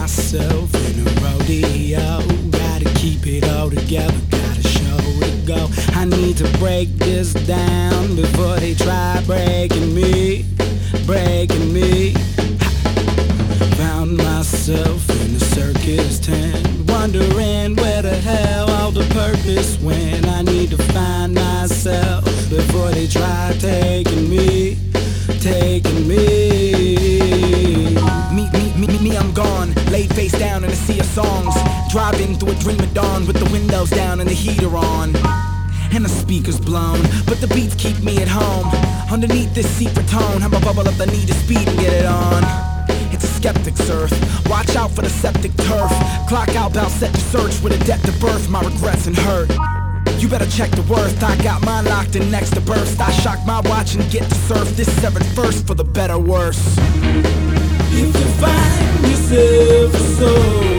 myself in a rodeo. Gotta keep it all together, got a show to go. I need to break this down before they try breaking me, breaking me. Found myself in a circus tent, wondering where the hell all the purpose went. I need to find myself before they try taking me, taking me. Me, I'm gone, laid face down in a sea of songs, driving through a dream of dawn with the windows down and the heater on, and the speakers blown, but the beats keep me at home. Underneath this secret tone, I'm a bubble up, I need to speed and get it on. It's a skeptic's earth, watch out for the septic turf. Clock out, bout set to search with a debt to birth, my regrets and hurt. You better check the worth, I got mine locked in next to burst. I shock my watch and get to surf this severed first for the better worse. If you find yourself a soul,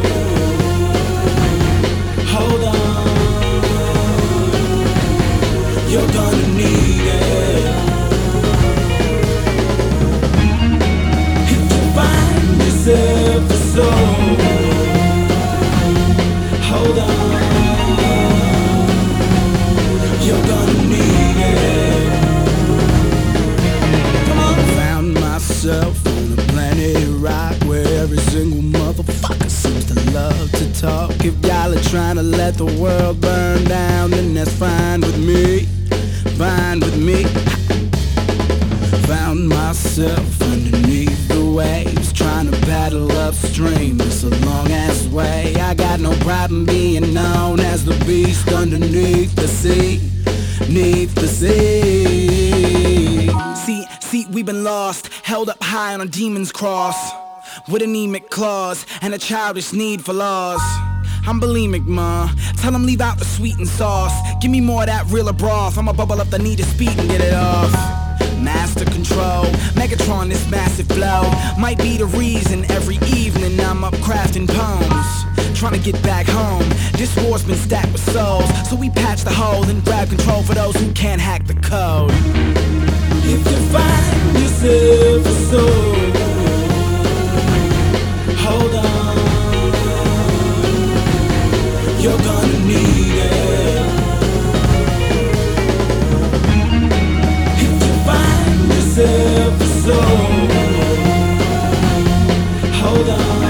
hold on, you're gonna need it. If you find yourself a soul, hold on, you're gonna need it. Come on. Found myself on a planet rock where every single motherfucker seems to love to talk. If y'all are trying to let the world burn down, then that's fine with me, fine with me. Found myself underneath the waves, trying to paddle upstream. It's a long ass way. I got no problem being known as the beast underneath the sea, neath the sea. See, we've been lost, held up high on a demon's cross, with anemic claws and a childish need for laws. I'm bulimic, ma. Tell them leave out the sweet and sauce. Give me more of that realer broth. I'ma bubble up the need to speed and get it off. Master control, Megatron, this massive flow might be the reason every evening I'm up crafting poems, trying to get back home. This war's been stacked with souls, so we patch the hole and grab control for those who can't hack the code. If you find yourself a soul, hold on, you're gonna need it. If you find yourself a soul, hold on.